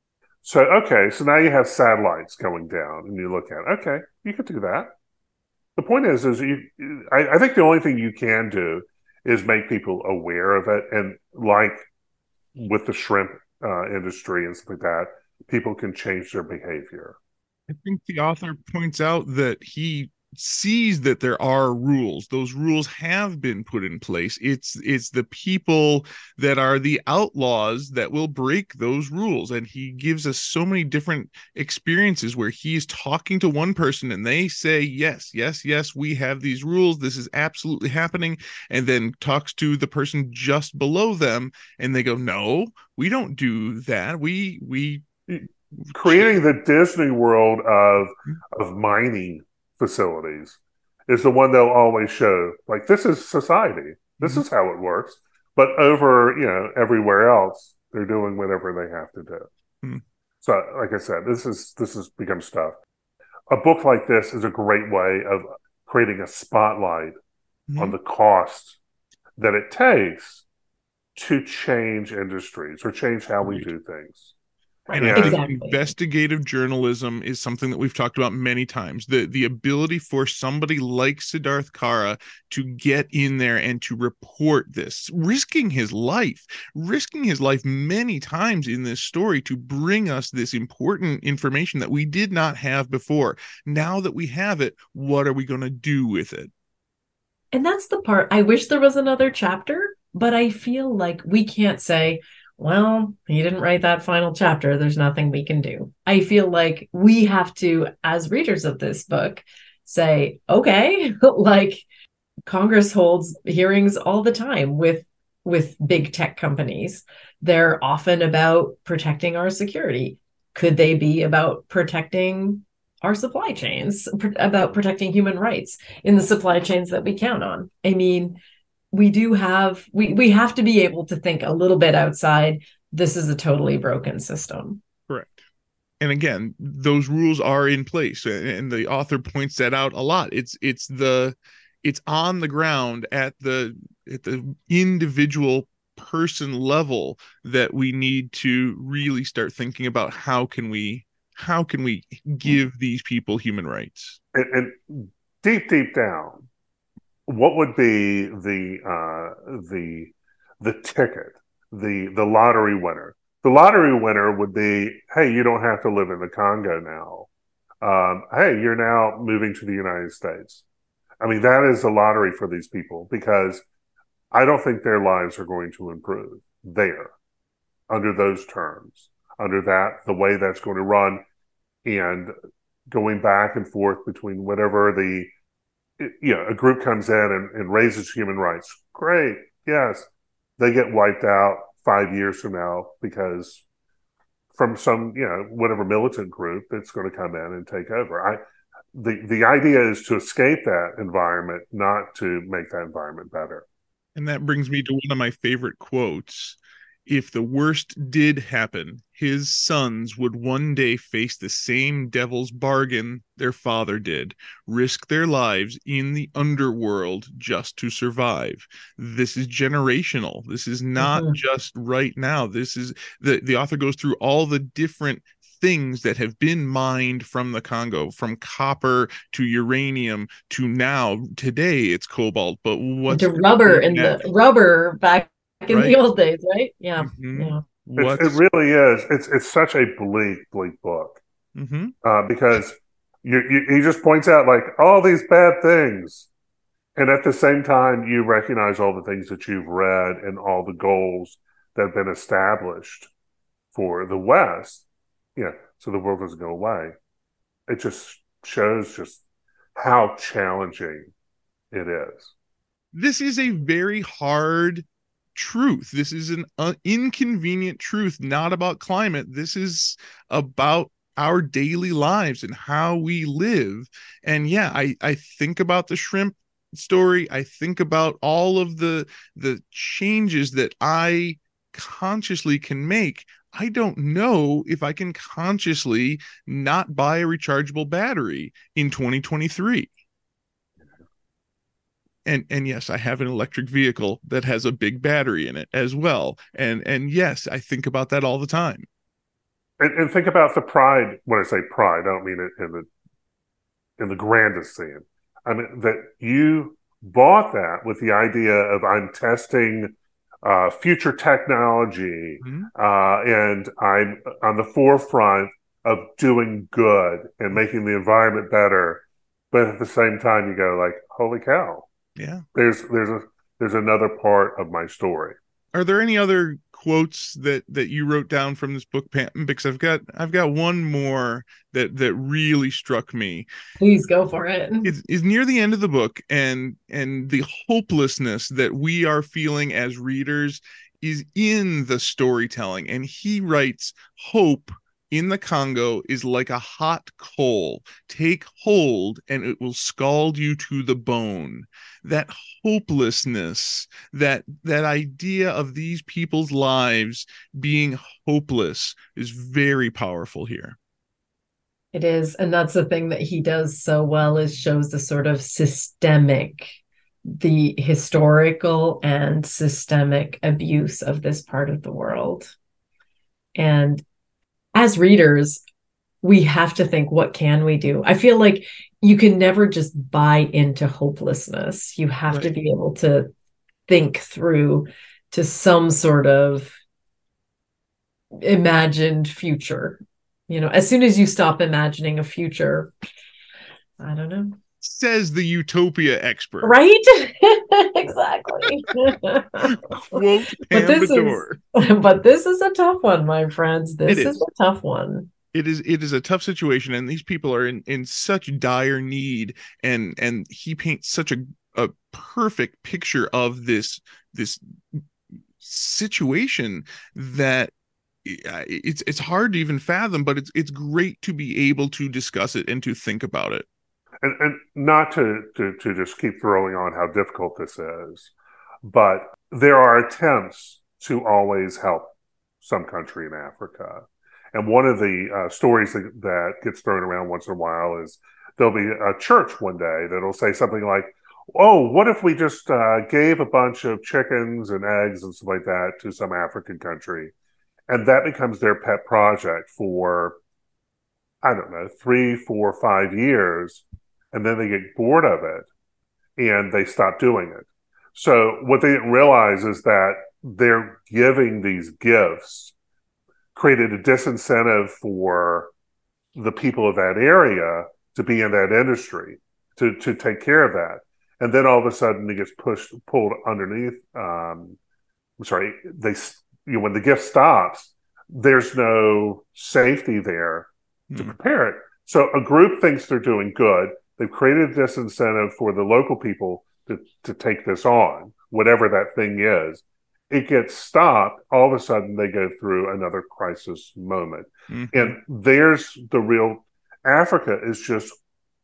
Speaker 2: So, okay, so now you have satellites going down and you look at, okay, you could do that. The point is, is you. I, I think the only thing you can do is make people aware of it, and like with the shrimp uh, industry and stuff like that, people can change their behavior.
Speaker 1: I think the author points out that he sees that there are rules. Those rules have been put in place. It's it's the people that are the outlaws that will break those rules. And he gives us so many different experiences where he's talking to one person and they say, yes, yes, yes, we have these rules. This is absolutely happening. And then talks to the person just below them and they go, no, we don't do that. We we
Speaker 2: Creating the Disney world of of mining facilities is the one they'll always show. Like, this is society. This mm-hmm. is how it works. But over, you know, everywhere else, they're doing whatever they have to do. Mm-hmm. So, like I said, this is this has become stuff. A book like this is a great way of creating a spotlight mm-hmm. on the cost that it takes to change industries or change how we do things.
Speaker 1: And I think exactly. investigative journalism is something that we've talked about many times. The the ability for somebody like Siddharth Kara to get in there and to report this, risking his life, risking his life many times in this story to bring us this important information that we did not have before. Now that we have it, what are we going to do with it?
Speaker 5: And that's the part. I wish there was another chapter, but I feel like we can't say, well, he didn't write that final chapter. There's nothing we can do. I feel like we have to, as readers of this book, say, okay, like Congress holds hearings all the time with, with big tech companies. They're often about protecting our security. Could they be about protecting our supply chains, pr- about protecting human rights in the supply chains that we count on? I mean, we do have, we, we have to be able to think a little bit outside. This is a totally broken system.
Speaker 1: Correct. And again, those rules are in place. And the author points that out a lot. It's, it's the, it's on the ground at the, at the individual person level that we need to really start thinking about how can we, how can we give these people human rights?
Speaker 2: And, and deep, deep down, what would be the uh, the the ticket, the the lottery winner? The lottery winner would be, hey, you don't have to live in the Congo now. Um, hey, you're now moving to the United States. I mean, that is the lottery for these people because I don't think their lives are going to improve there under those terms, under that, the way that's going to run, and going back and forth between whatever the you know, a group comes in and, and raises human rights. Great. Yes. They get wiped out five years from now because from some, you know, whatever militant group that's going to come in and take over. I, the, the idea is to escape that environment, not to make that environment better.
Speaker 1: And that brings me to one of my favorite quotes. If the worst did happen, his sons would one day face the same devil's bargain their father did, risk their lives in the underworld just to survive. This is generational. This is not mm-hmm. just right now. This is the, the author goes through all the different things that have been mined from the Congo, from copper to uranium to now today it's cobalt. But what's
Speaker 5: to rubber and the rubber back in right. the old days, right? Yeah,
Speaker 1: mm-hmm.
Speaker 5: yeah.
Speaker 2: It really is. It's it's such a bleak, bleak book
Speaker 1: mm-hmm.
Speaker 2: uh, because you, you he just points out like all these bad things, and at the same time you recognize all the things that you've read and all the goals that have been established for the West. Yeah, so the world doesn't go away. It just shows just how challenging it is.
Speaker 1: This is a very hard truth. This is an uh, inconvenient truth, not about climate. This is about our daily lives and how we live. And yeah, I, I think about the shrimp story. I think about all of the, the changes that I consciously can make. I don't know if I can consciously not buy a rechargeable battery in twenty twenty-three. And and yes, I have an electric vehicle that has a big battery in it as well. And and yes, I think about that all the time.
Speaker 2: And, and think about the pride. When I say pride, I don't mean it in the in the grandest sense. I mean, that you bought that with the idea of I'm testing uh, future technology,
Speaker 1: Mhm.
Speaker 2: uh, and I'm on the forefront of doing good and making the environment better. But at the same time, you go like, "Holy cow!
Speaker 1: Yeah.
Speaker 2: There's there's a there's another part of my story."
Speaker 1: Are there any other quotes that that you wrote down from this book, Pam? Because I've got I've got one more that that really struck me.
Speaker 5: Please go for it.
Speaker 1: Is is near the end of the book, and and the hopelessness that we are feeling as readers is in the storytelling. And he writes, hope in the Congo is like a hot coal. Take hold and it will scald you to the bone. That hopelessness, that that idea of these people's lives being hopeless is very powerful here.
Speaker 5: It is. And that's the thing that he does so well, is shows the sort of systemic, the historical and systemic abuse of this part of the world. And as readers, we have to think, what can we do? I feel like you can never just buy into hopelessness. You have
Speaker 1: Right.
Speaker 5: to be able to think through to some sort of imagined future. You know, as soon as you stop imagining a future, I don't know.
Speaker 1: Says the utopia expert.
Speaker 5: Right? Exactly.
Speaker 1: Quote
Speaker 5: But
Speaker 1: Pam
Speaker 5: this
Speaker 1: Bedour.
Speaker 5: is but this is a tough one, my friends. This
Speaker 1: It
Speaker 5: is.
Speaker 1: is.
Speaker 5: a tough one.
Speaker 1: It is it is a tough situation, and these people are in, in such dire need, and and he paints such a, a perfect picture of this this situation that it's it's hard to even fathom, but it's it's great to be able to discuss it and to think about it.
Speaker 2: And, and not to, to, to just keep throwing on how difficult this is, but there are attempts to always help some country in Africa. And one of the uh, stories that, that gets thrown around once in a while is there'll be a church one day that'll say something like, oh, what if we just uh, gave a bunch of chickens and eggs and stuff like that to some African country? And that becomes their pet project for, I don't know, three, four, five years. And then they get bored of it and they stop doing it. So what they didn't realize is that they're giving these gifts created a disincentive for the people of that area to be in that industry, to, to take care of that. And then all of a sudden it gets pushed, pulled underneath. Um, I'm sorry, they, you know, when the gift stops, there's no safety there to prepare it. So a group thinks they're doing good. They've created a disincentive for the local people to, to take this on, whatever that thing is. It gets stopped. All of a sudden, they go through another crisis moment. Mm-hmm. And there's the real, Africa is just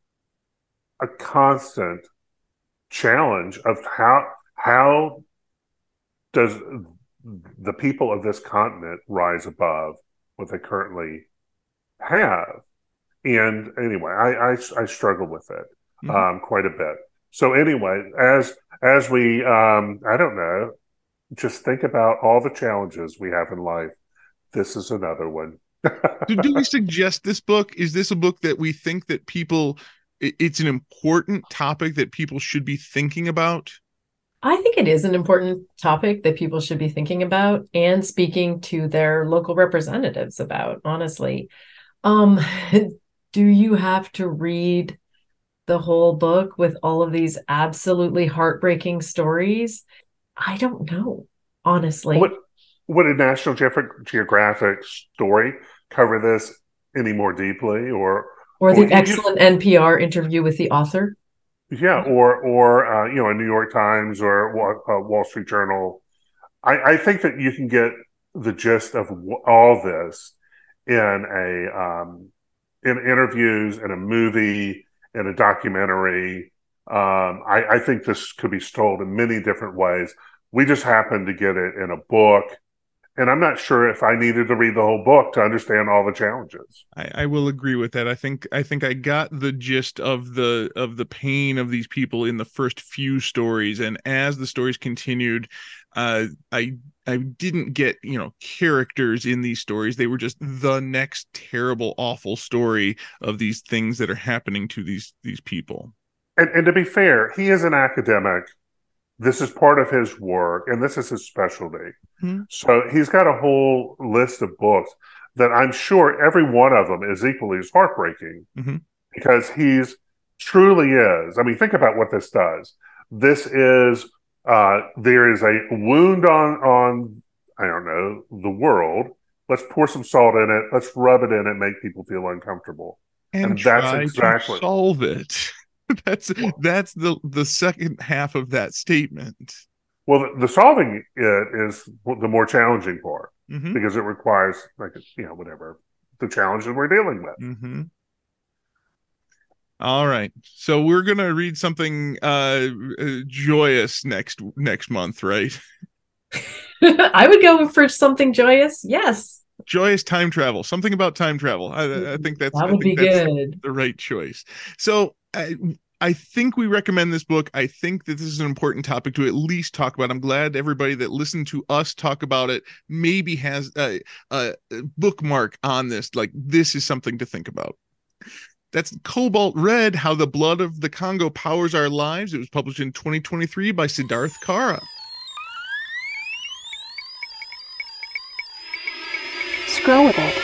Speaker 2: a constant challenge of how, how does the people of this continent rise above what they currently have. And anyway, I, I, I struggle with it mm-hmm. um, quite a bit. So anyway, as as we, um, I don't know, just think about all the challenges we have in life. This is another one.
Speaker 1: So do we suggest this book? Is this a book that we think that people, it's an important topic that people should be thinking about?
Speaker 5: I think it is an important topic that people should be thinking about and speaking to their local representatives about, honestly. Um, do you have to read the whole book with all of these absolutely heartbreaking stories? I don't know, honestly.
Speaker 2: Would, would a National Geographic story cover this any more deeply? Or
Speaker 5: or the
Speaker 2: or
Speaker 5: excellent you, N P R interview with the author?
Speaker 2: Yeah, or, or uh, you know, a New York Times or a Wall Street Journal. I, I think that you can get the gist of all this in a um, in interviews, in a movie, in a documentary. Um, I, I think this could be told in many different ways. We just happened to get it in a book, and I'm not sure if I needed to read the whole book to understand all the challenges.
Speaker 1: I, I will agree with that. I think I think I got the gist of the of the pain of these people in the first few stories, and as the stories continued, uh, I I didn't get, you know, characters in these stories. They were just the next terrible, awful story of these things that are happening to these these people.
Speaker 2: And, and to be fair, he is an academic. This is part of his work, and this is his specialty.
Speaker 1: Hmm.
Speaker 2: So he's got a whole list of books that I'm sure every one of them is equally as heartbreaking
Speaker 1: Mm-hmm.
Speaker 2: because he's truly is. I mean, think about what this does. This is uh, there is a wound on on I don't know the world. Let's pour some salt in it. Let's rub it in and make people feel uncomfortable.
Speaker 1: And,
Speaker 2: And that's
Speaker 1: try
Speaker 2: exactly-
Speaker 1: to solve it. that's that's the the second half of that statement.
Speaker 2: Well, the, the solving it is the more challenging part
Speaker 1: Mm-hmm.
Speaker 2: because it requires, like, you know, whatever the challenges we're dealing with.
Speaker 1: Mm-hmm. All right, so we're gonna read something uh, uh joyous next next month, right?
Speaker 5: I would go for something joyous. Yes.
Speaker 1: Joyous time travel. Something about time travel. I, I think that's
Speaker 5: That
Speaker 1: I
Speaker 5: would be
Speaker 1: think that's
Speaker 5: good.
Speaker 1: the right choice. So I, I think we recommend this book. I think that this is an important topic to at least talk about. I'm glad everybody that listened to us talk about it maybe has a, a bookmark on this. Like, this is something to think about. That's Cobalt Red, How the Blood of the Congo Powers Our Lives. It was published in twenty twenty-three by Siddharth Kara.
Speaker 6: Scroll with it.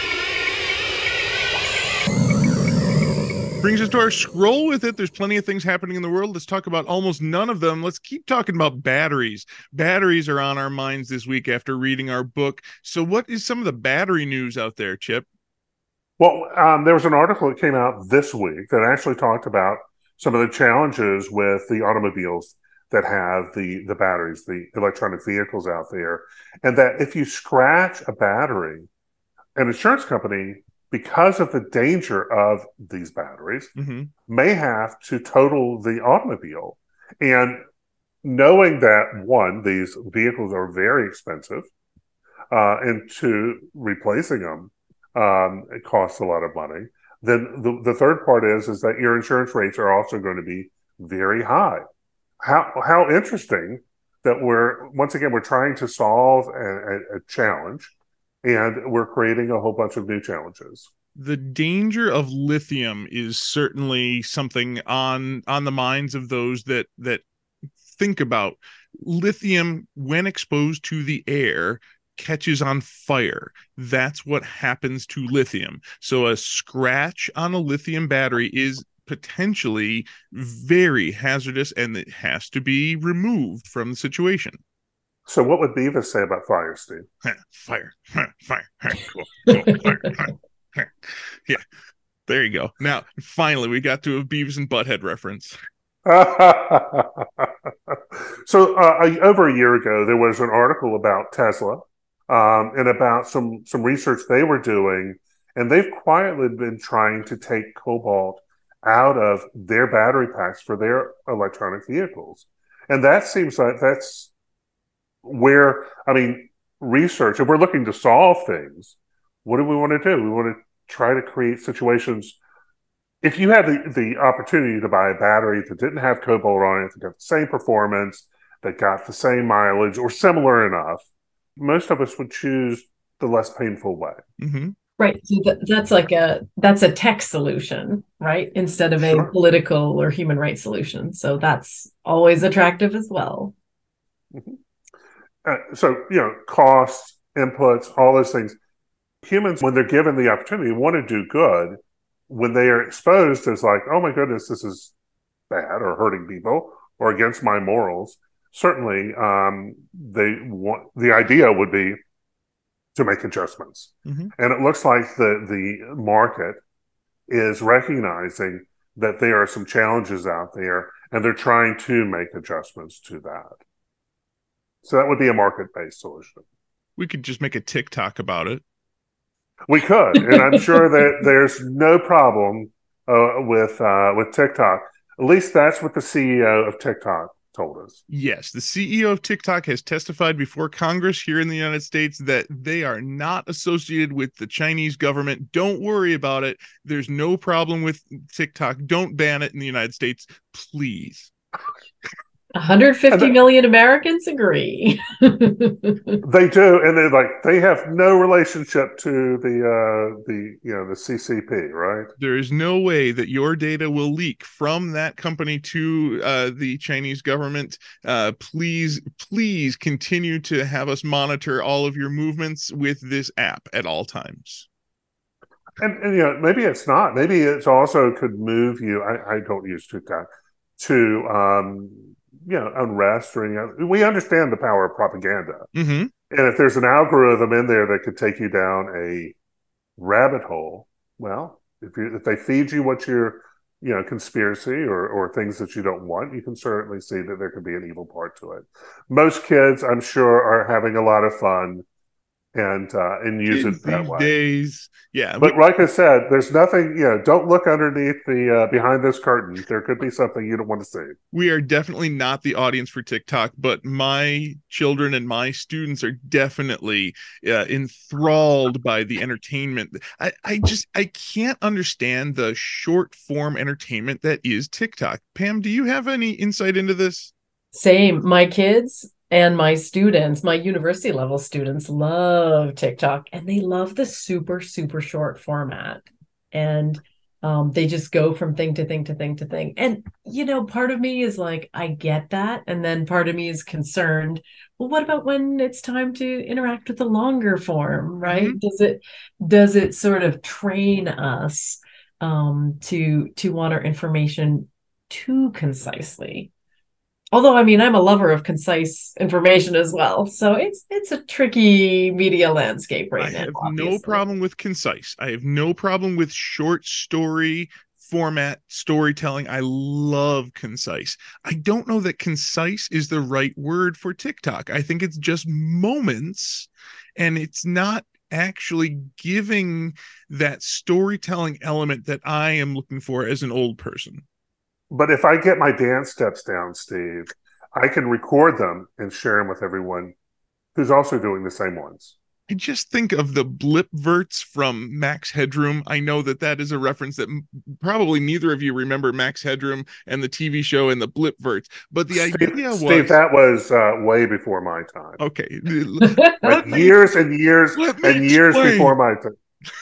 Speaker 1: Brings us to our scroll with it. There's plenty of things happening in the world. Let's talk about almost none of them. Let's keep talking about batteries. Batteries are on our minds this week after reading our book. So what is some of the battery news out there, Chip?
Speaker 2: Well, um, there was an article that came out this week that actually talked about some of the challenges with the automobiles that have the, the batteries, the electronic vehicles out there, and that if you scratch a battery, an insurance company, because of the danger of these batteries,
Speaker 1: Mm-hmm.
Speaker 2: may have to total the automobile. And knowing that, one, these vehicles are very expensive, uh, and two, replacing them um, it costs a lot of money. Then the, the third part is is that your insurance rates are also going to be very high. How how interesting that we're once again we're trying to solve a, a, a challenge, and we're creating a whole bunch of new challenges.
Speaker 1: The danger of lithium is certainly something on on the minds of those that that think about lithium. When exposed to the air, catches on fire. That's what happens to lithium. So a scratch on a lithium battery is potentially very hazardous, and it has to be removed from the situation.
Speaker 2: So what would Beavis say about fire, Steve?
Speaker 1: Fire, fire, cool, cool, fire, fire. Yeah, there you go. Now, finally, we got to a Beavis and Butthead reference.
Speaker 2: So uh, over a year ago, there was an article about Tesla um, and about some some research they were doing, and they've quietly been trying to take cobalt out of their battery packs for their electronic vehicles. And that seems like that's where, I mean, research, if we're looking to solve things, what do we want to do? We want to try to create situations. If you had the, the opportunity to buy a battery that didn't have cobalt on it, that got the same performance, that got the same mileage or similar enough, most of us would choose the less painful way.
Speaker 1: Mm-hmm.
Speaker 5: Right. So that, that's like a that's a tech solution, right? Instead of a
Speaker 2: Sure.
Speaker 5: political or human rights solution. So that's always attractive as well.
Speaker 2: Mm-hmm. Uh, so, you know, costs, inputs, all those things. Humans, when they're given the opportunity, want to do good. When they are exposed as like, oh my goodness, this is bad or hurting people or against my morals, certainly um, they want, the idea would be to make adjustments.
Speaker 1: Mm-hmm.
Speaker 2: And it looks like the, the market is recognizing that there are some challenges out there, and they're trying to make adjustments to that. So that would be a market-based solution.
Speaker 1: We could just make a TikTok about it.
Speaker 2: We could, and I'm sure that there's no problem uh, with uh, with TikTok. At least that's what the C E O of TikTok told us.
Speaker 1: Yes, the C E O of TikTok has testified before Congress here in the United States that they are not associated with the Chinese government. Don't worry about it. There's no problem with TikTok. Don't ban it in the United States, please.
Speaker 5: one hundred fifty
Speaker 2: And the-
Speaker 5: million Americans agree.
Speaker 2: They do, and they like they have no relationship to the uh, the you know the C C P, right?
Speaker 1: There is no way that your data will leak from that company to uh, the Chinese government. Uh, please, please continue to have us monitor all of your movements with this app at all times.
Speaker 2: And, and you know, maybe it's not. Maybe it's also could move you. I, I don't use TikTok to um, you know unrest or you know, we understand the power of propaganda,
Speaker 1: Mm-hmm.
Speaker 2: and if there's an algorithm in there that could take you down a rabbit hole, well, if you if they feed you what you're you know conspiracy or or things that you don't want, you can certainly see that there could be an evil part to it. Most kids, I'm sure, are having a lot of fun and uh, and use
Speaker 1: Kids
Speaker 2: it that
Speaker 1: these
Speaker 2: way.
Speaker 1: days, yeah.
Speaker 2: But
Speaker 1: we-
Speaker 2: like I said, there's nothing, you know, don't look underneath the, uh, behind this curtain. There could be something you don't want to see.
Speaker 1: we are definitely not the audience for TikTok, but my children and my students are definitely uh, enthralled by the entertainment. I, I just, I can't understand the short form entertainment that is TikTok. Pam, do you have any insight into this?
Speaker 5: Same. My kids and my students, my university level students, love TikTok, and they love the super, super short format. And um, they just go from thing to thing to thing to thing. And, you know, part of me is like, I get that. And then part of me is concerned. Well, what about when it's time to interact with the longer form, right?
Speaker 1: Mhm.
Speaker 5: Does it, does it sort of train us um, to, to want our information too concisely? Although, I mean, I'm a lover of concise information as well. So it's it's a tricky media landscape right
Speaker 1: I
Speaker 5: now.
Speaker 1: have
Speaker 5: obviously.
Speaker 1: no problem with concise. I have no problem with short story format storytelling. I love concise. I don't know that concise is the right word for TikTok. I think it's just moments, and it's not actually giving that storytelling element that I am looking for as an old person.
Speaker 2: But if I get my dance steps down, Steve, I can record them and share them with everyone who's also doing the same ones.
Speaker 1: I just think of the blipverts from Max Headroom. I know that that is a reference that m- probably neither of you remember Max Headroom and the T V show and the blipverts, but the
Speaker 2: Steve,
Speaker 1: idea was
Speaker 2: Steve, that was uh, way before my time.
Speaker 1: okay.
Speaker 2: Like
Speaker 1: Let me-
Speaker 2: years and years
Speaker 1: let me
Speaker 2: and years
Speaker 1: explain.
Speaker 2: before my time.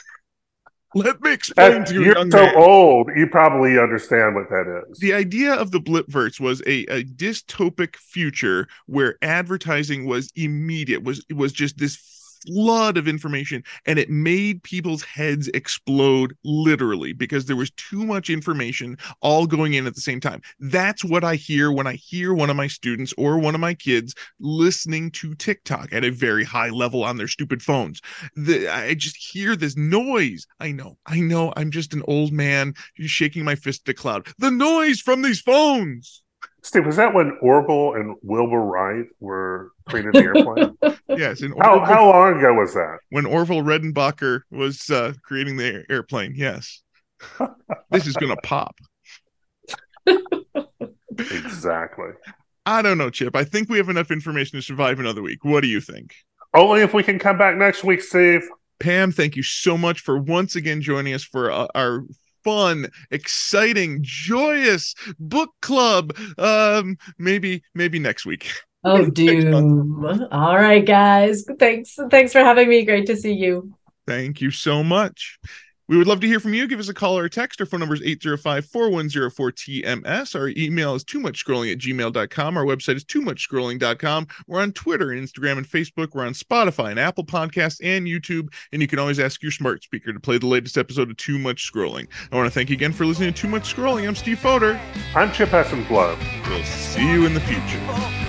Speaker 1: Let me explain
Speaker 2: As
Speaker 1: to you,
Speaker 2: you're
Speaker 1: young
Speaker 2: so
Speaker 1: man.
Speaker 2: old, you probably understand what that is.
Speaker 1: The idea of the blipverts was a, a dystopic future where advertising was immediate, was was just this flood of information, and it made people's heads explode literally because there was too much information all going in at the same time. That's what I hear when I hear one of my students or one of my kids listening to TikTok at a very high level on their stupid phones. The, I just hear this noise. I know, I know, I'm just an old man shaking my fist at the cloud. The noise from these phones.
Speaker 2: Steve, was that when Orville and Wilbur Wright were creating the airplane?
Speaker 1: Yes, in
Speaker 2: how,
Speaker 1: Orville,
Speaker 2: how long ago was that?
Speaker 1: when Orville Redenbacher was uh, creating the air- airplane. Yes, this is gonna pop.
Speaker 2: Exactly.
Speaker 1: I don't know, Chip. I think we have enough information to survive another week. What do you think?
Speaker 2: Only if we can come back next week, Steve.
Speaker 1: Pam, thank you so much for once again joining us for uh, our fun, exciting, joyous book club. Um, maybe, maybe next week.
Speaker 5: Oh, doom. All right, guys. Thanks. Thanks for having me. Great to see you.
Speaker 1: Thank you so much. We would love to hear from you. Give us a call or a text. Our phone number is eight zero five, four one zero four T M S. Our email is too much scrolling at gmail dot com. Our website is too much scrolling dot com. We're on Twitter and Instagram and Facebook. We're on Spotify and Apple Podcasts and YouTube. And you can always ask your smart speaker to play the latest episode of Too Much Scrolling. I want to thank you again for listening to Too Much Scrolling. I'm Steve Foder.
Speaker 2: I'm Chip Hessenflow.
Speaker 1: We'll see you in the future.